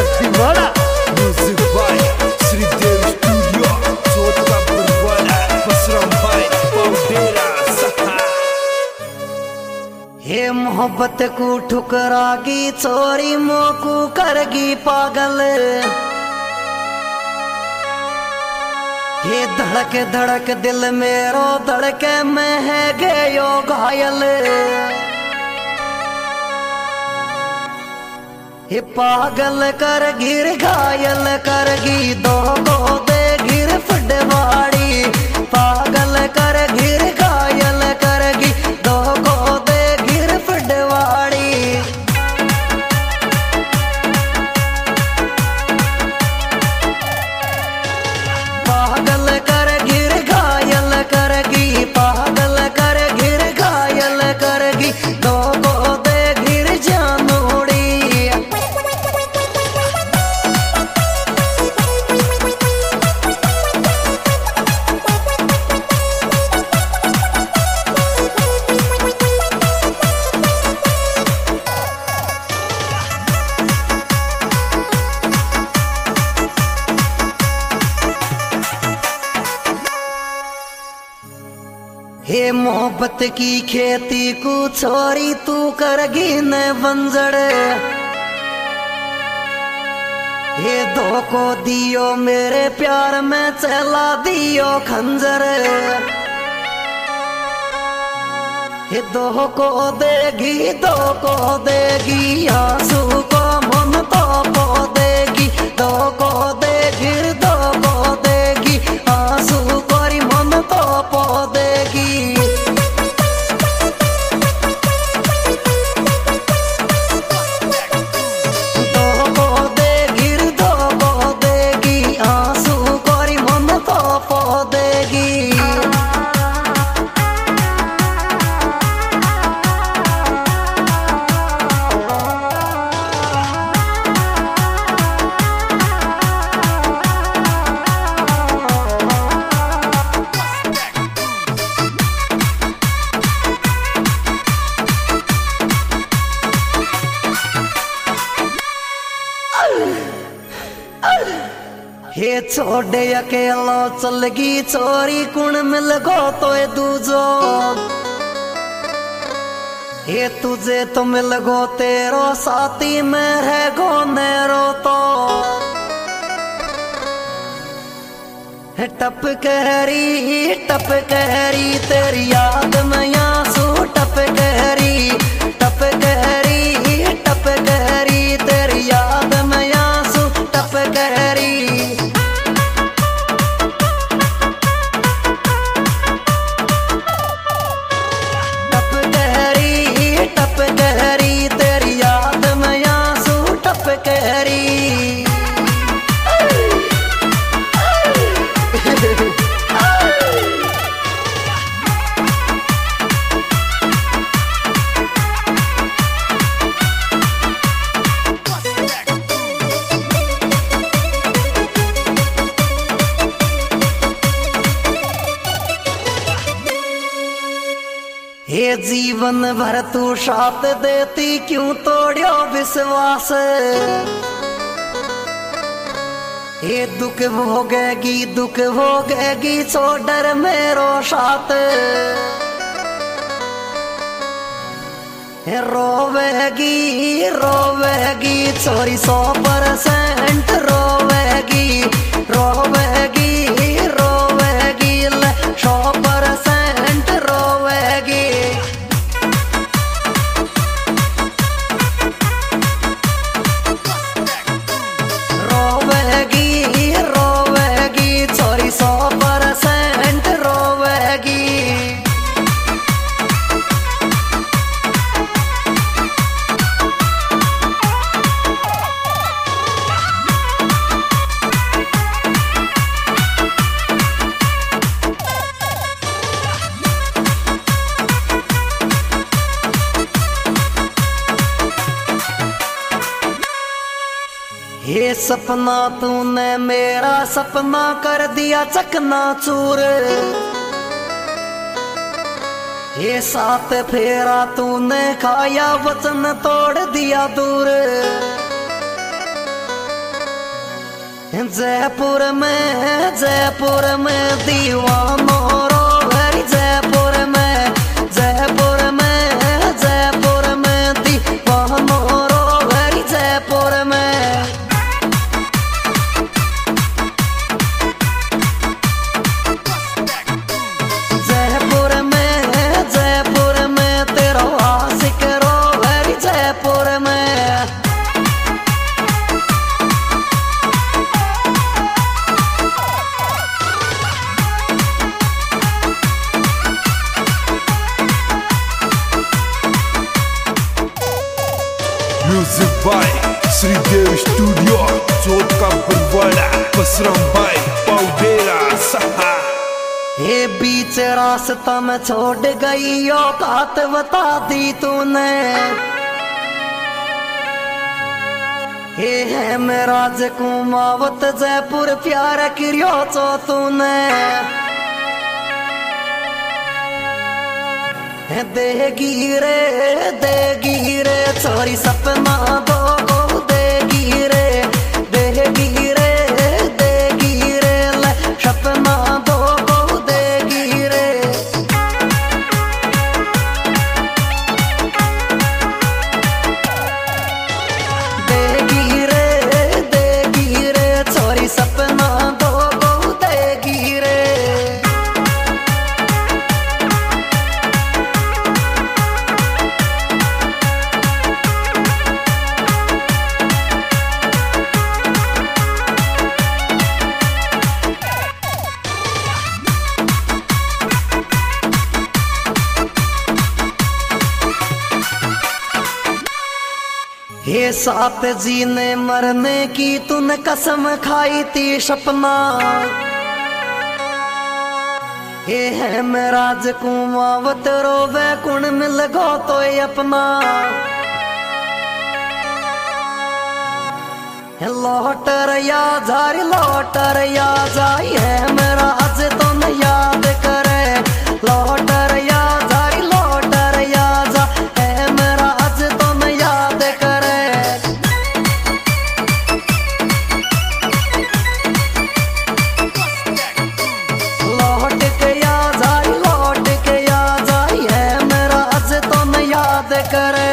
Bimala Music by Sridev Studio Chota Burwala Basram Bhai Paudera Saha हे मोहब्बत को ठुकरागी चोरी मोकू करगी पागल ये धड़क धड़क दिल मेरो धड़के में है गयो घायल ये पागल कर गिर घायल करगी दो को दे गिर फटवाड़ी पागल कर गिर घायल करगी दो को दे गिर फटवाड़ी पागल कर गिर घायल करगी पागल कर गिर घायल करगी दो को दे गिर जानोड़ी हे मोहब्बत की खेती को छोरी तू करगी न बंजड़ हे दो को दियो मेरे प्यार में चला दियो खंजर हे दो को देगी आंसू को मन तो को देगी दो को देगी दो को देगी आंसू कोरी मन तो पो देगी दो को देगी दो को देगी आंसू कोरी मन तो पो देगी हे छोड़े अकेलो चलगी चोरी कुण मिल गो तो दूजो हे तुझे तो मिल गो तेरो साथी में रह गो नेरो तो टप कहरी तेरी याद में आंसू टप कहरी तेरी याद में आंसू टप कहरी टप कहरी तेरी याद में आंसू टप कहरी हे जीवन भर तू साथ देती क्यों तोड़ियो विश्वास हे दुख भोगेगी छोड़ मेरो साथ रोवेगी चोरी 100% रोवेगी 100% रोवेगी चोरी 100% रोवेगी ये सपना तूने मेरा सपना कर दिया चकना चूर ये साथ फेरा तूने खाया वचन तोड़ दिया दूर जयपुर में दीवानो रोवेरी जयपुर में दीवानो रोवेरी जयपुर में तेरा आशिक रोवेरी जयपुर में music by Shridev studio Chauth का बरवाड़ा बसराम भाई पाउडेरा सहा। ये बीच रास्ता में छोड़ गई यो बात बता दी तूने। ये है मेरा कुमावत जयपुर प्यार किरियो चो तूने। देगी रे छोरी सपना दो देगी रे ले सपना दो देगी रे। देगी रे छोरी सपना दो देगी रे। ये साथ जीने मरने की तूने कसम खाई थी सपना। ये है मेरा कुमावत रोवे कुण मिल गो तो ये अपना। लौट रया जाई है मेरा आज तो न याद करे। लौट रया जा है मेरा आज तो न याद करे। लौट के आ जाई है मेरा आज तो न याद करे।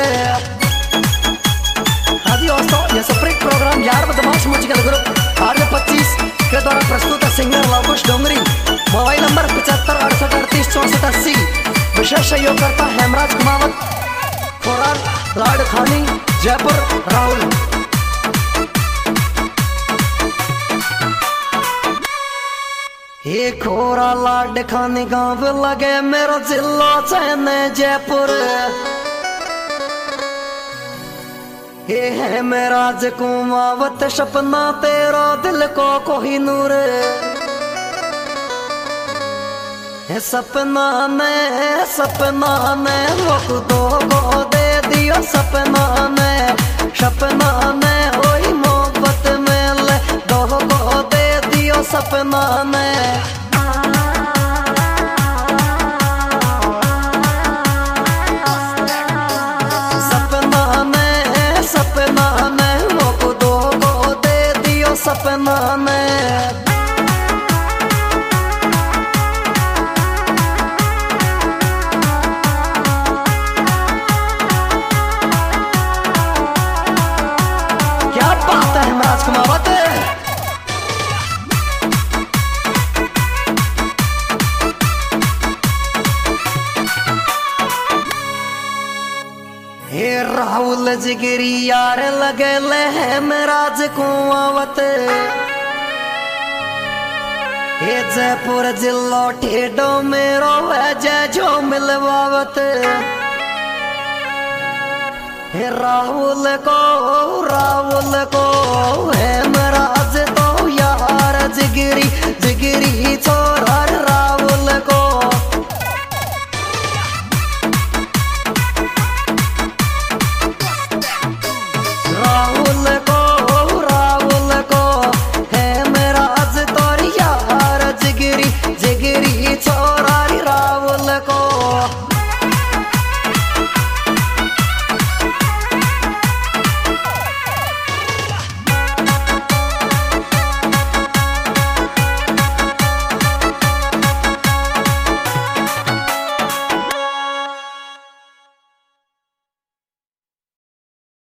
दोस्तों ये स्प्रिंग प्रोग्राम यार बदमाश म्यूजिकल ग्रुप RJ25 के द्वारा प्रस्तुत है singer Luvkush Dongri. Mobile number 7568386480। विशेष सहयोग करता है हेमराज कुमावत खोरार लाड़खानी जयपुर राहुल। ये खोरा लाड़खानी गांव लगे मेरा जिला चैन जयपुर। ये है मेरा कुमावत सपना तेरा दिल को कोही नूर। सपना ने रोक दो को दे दियो सपना ने ओई मोहब्बत में ले दो को दे दियो सपना ने। सपना ने मोक दो को दे दियो सपना ने। क्या बात है हेमराज कुमावत। हे राहुल जिगरी यार लगे ले हेमराज कुमावत। हे जयपुर जिलो ठेडो मेरो है जय जो मिलवावत। हे राहुल को है